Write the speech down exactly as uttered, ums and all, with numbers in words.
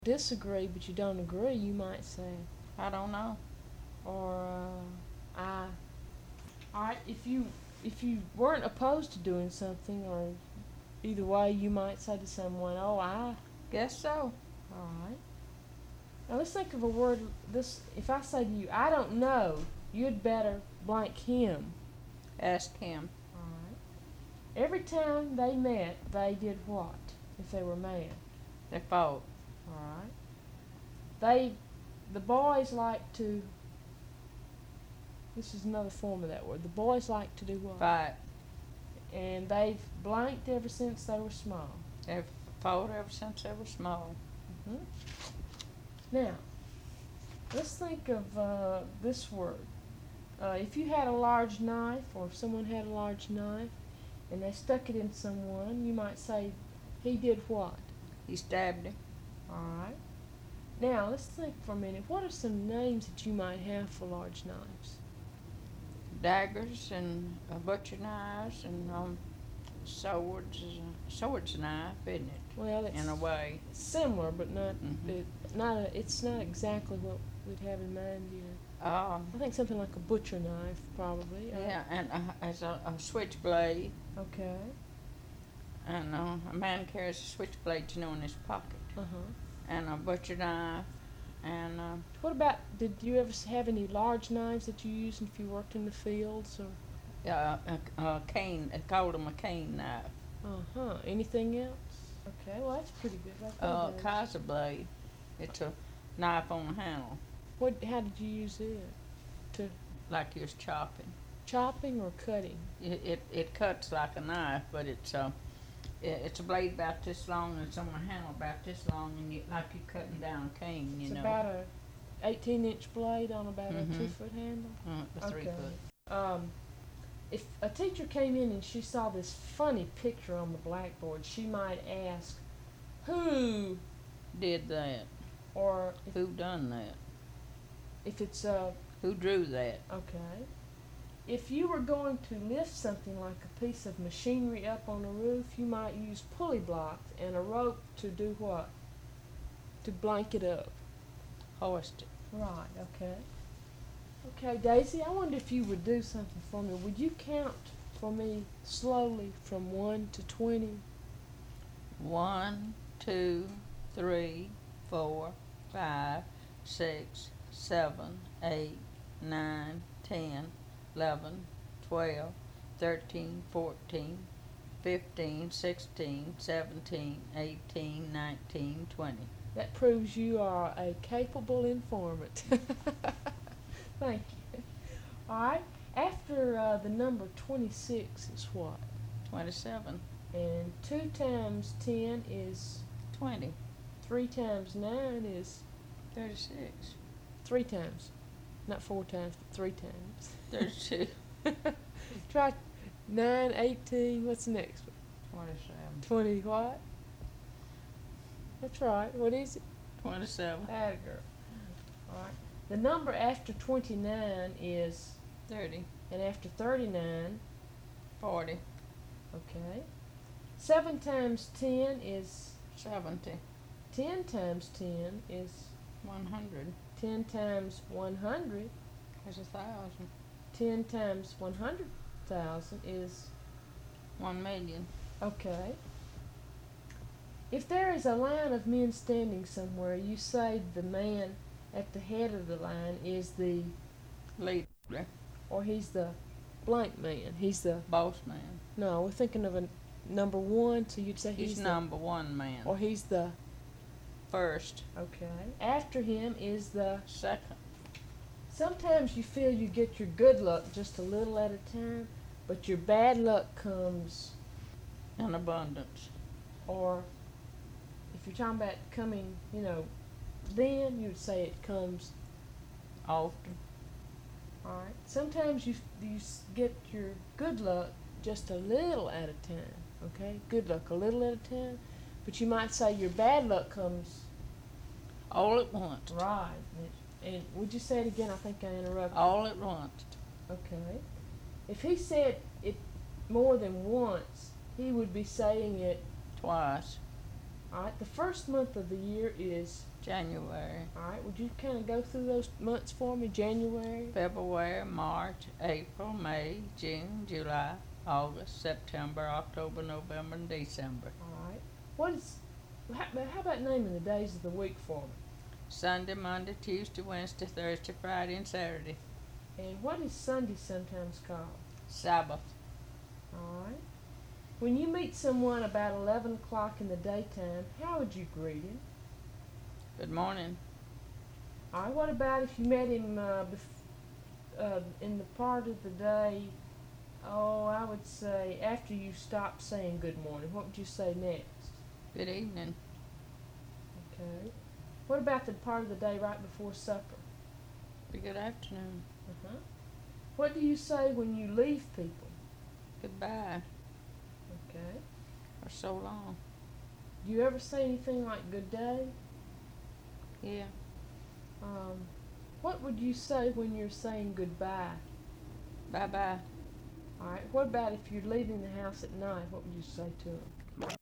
disagree, but you don't agree, you might say, I don't know. or uh, I. All right, if you if you weren't opposed to doing something, or either way, you might say to someone, "Oh, I." Guess so. All right. Now let's think of a word. This, if I say to you, "I don't know," you'd better blank him. Ask him. All right. Every time they met, they did what? If they were mad. They fought. All right. They, the boys like to. This is another form of that word. The boys like to do what? Fight. And they've blanked ever since they were small. They've fought ever since they were small. hmm Now, let's think of uh, this word. Uh, if you had a large knife, or if someone had a large knife, and they stuck it in someone, you might say, he did what? He stabbed him. All right. Now, let's think for a minute. What are some names that you might have for large knives? Daggers and uh, butcher knives and um, swords. Sword's a knife, isn't it? Well, it's In a way. similar, but not Mhm. it, not a, it's not exactly what we'd have in mind here. Um, I think something like a butcher knife, probably. Uh, yeah, and uh, as a, a switchblade. Okay. And uh, a man carries a switchblade, you know, in his pocket. Uh huh. And a butcher knife. And uh, What about? Did you ever s- have any large knives that you used if you worked in the fields, or? uh, a, a cane. They called them a cane knife. Uh huh. Anything else? Okay. Well, that's pretty good. Right there, Uh, Dave. Kaiser blade. It's a knife on a handle, What? How did you use it? To like you're chopping. chopping or cutting? It, it it cuts like a knife, but it's uh, it, it's a blade about this long and it's on a handle about this long, and you like you're cutting down a cane, you It's know. about a eighteen inch blade on about Mhm. a two foot handle. Uh, the three Okay. foot. Um, if a teacher came in and she saw this funny picture on the blackboard, she might ask, "Who?" Did that? Or if, Who done that? if it's uh, Who drew that? okay. If you were going to lift something like a piece of machinery up on a roof, you might use pulley blocks and a rope to do what? To blank it up. Hoist it. Right, okay. Okay, Daisy, I wonder if you would do something for me. Would you count for me slowly from one to twenty? One, two, three, four, five, six, seven, eight, nine, ten, eleven, twelve, thirteen, fourteen, fifteen, sixteen, seventeen, eighteen, nineteen, twenty. That proves you are a capable informant. Thank you. All right. After uh, the number twenty-six is what? Twenty-seven. And two times ten is Twenty. three times nine is Thirty-six. three times. Not four times, but three times. Thirty-two. Try nine, eighteen. What's the next one? Twenty-seven. twenty what? That's right. What is it? Twenty-seven. Atta girl. All right. The number after twenty-nine is, Thirty. and after thirty-nine, Forty. okay. seven times ten is, Seventy. ten times ten is, One hundred. ten times one hundred. There's a thousand. ten times one hundred thousand is, One million. okay. If there is a line of men standing somewhere, you say the man at the head of the line is the, Leader. or he's the blank man. He's the, Boss man. no, we're thinking of a number one, so you'd say he's, He's the, number one man. or he's the, First. okay. After him is the, Second. sometimes you feel you get your good luck just a little at a time, but your bad luck comes, In abundance. or if you're talking about coming, you know, then you'd say it comes. Often. All right. Sometimes you you s- get your good luck just a little at a time. Okay, good luck a little at a time, but you might say your bad luck comes All at once. right. And, and would you say it again? I think I interrupted. All at once. Okay. If he said it more than once, he would be saying it. Twice. All right. The first month of the year is January, All right. Would you kind of go through those months for me? January. February, March, April, May, June, July, August, September, October, November, and December. All right. What is? How, how about naming the days of the week for me? Sunday, Monday, Tuesday, Wednesday, Thursday, Friday, and Saturday. And what is Sunday sometimes called? Sabbath. All right. When you meet someone about eleven o'clock in the daytime, how would you greet him? Good morning. All right. What about if you met him uh, bef- uh, in the part of the day? Oh, I would say after you stopped saying good morning. What would you say next? Good evening. Okay. What about the part of the day right before supper? Good afternoon. Uh-huh. What do you say when you leave people? Goodbye. Okay. Or so long. Do you ever say anything like good day? Yeah. Um, what would you say when you're saying goodbye? Bye bye. All right. What about if you're leaving the house at night? What would you say to them?